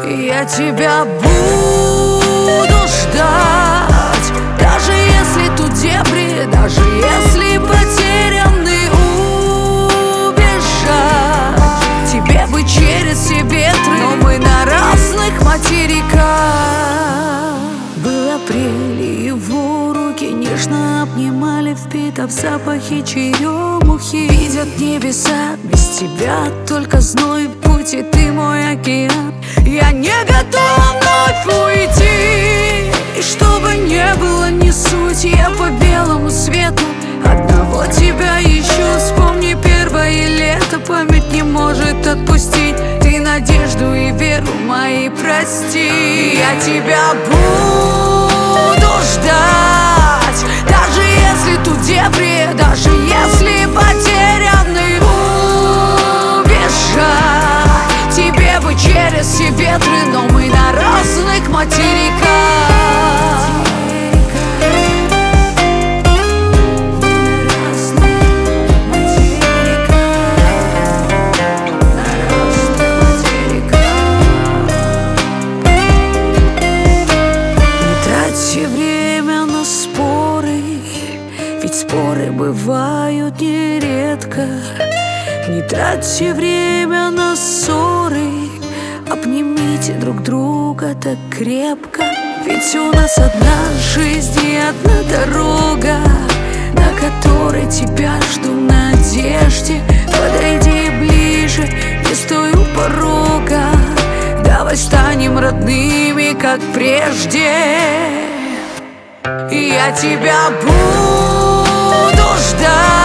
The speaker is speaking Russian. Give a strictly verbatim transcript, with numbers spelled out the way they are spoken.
Я тебя буду ждать, даже если тут дебри, даже если потерянный убежать. Тебе бы через все ветры, но мы на разных материках. Был апрель, и его руки нежно обнимали, впитав запахи черемухи. Видят небеса, без тебя только зной в пути, ты мой океан. Я не готова вновь уйти, и чтобы не было ни суть, я по белому свету одного тебя ищу. Вспомни первое лето, память не может отпустить. Ты надежду и веру мои прости. Я тебя буду ждать, даже если тут дебри, даже если потерянный убежать. Тебе бы через все ветры, но мы на разных материках. Споры бывают нередко. Не тратьте время на ссоры, обнимите друг друга так крепко. Ведь у нас одна жизнь и одна дорога, на которой тебя жду в надежде. Подойди ближе, не стой у порога, давай станем родными, как прежде. Я тебя буду ждать,